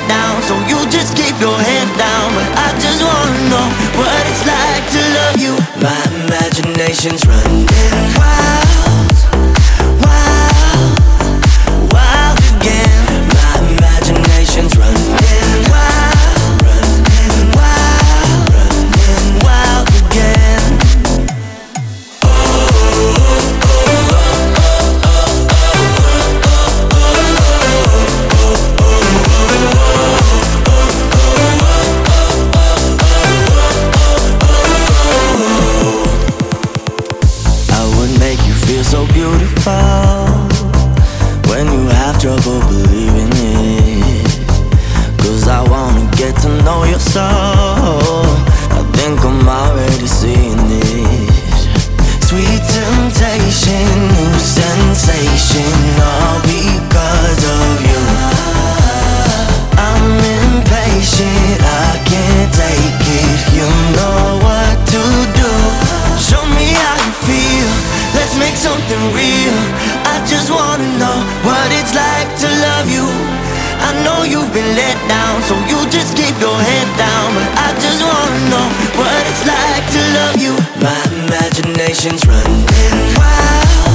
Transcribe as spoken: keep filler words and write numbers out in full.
down, so you just keep your head down. But I just wanna know what it's like to love you. My imagination's running wild, wild, wild again. My imagination's running wild, running wild, running wild again. So beautiful when you have trouble believing it. Cause I wanna get to know your soul. I think I'm already seeing it. Sweet temptation, new sensation, all because of you. I'm impatient, I can't take it. You know what to do. Show me how you feel, let's make something real. I just wanna know what it's like to love you. I know you've been let down, so you just keep your head down. But I just wanna know what it's like to love you. My imagination's running wild.